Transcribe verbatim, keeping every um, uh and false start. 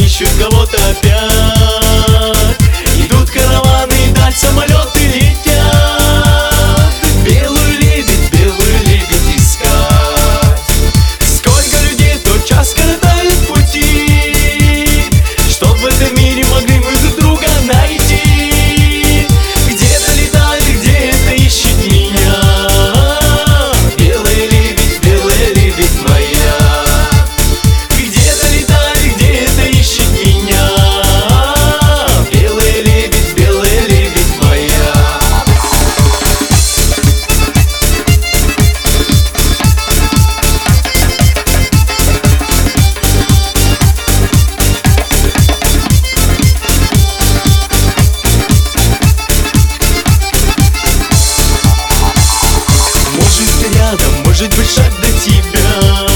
ищут кого-то опять. Идут караваны, даль самолеты летят. Белую лебедь, белую лебедь искать. Сколько людей тотчас коротают пути, чтоб в этом мире могли мы друг друга найти. Где-то летает, где-то ищет меня. Белая лебедь, белая лебедь моя. Где-то летает, где-то ищет меня. Белая лебедь, белая лебедь моя. Может, ты рядом, может быть, шаг до тебя.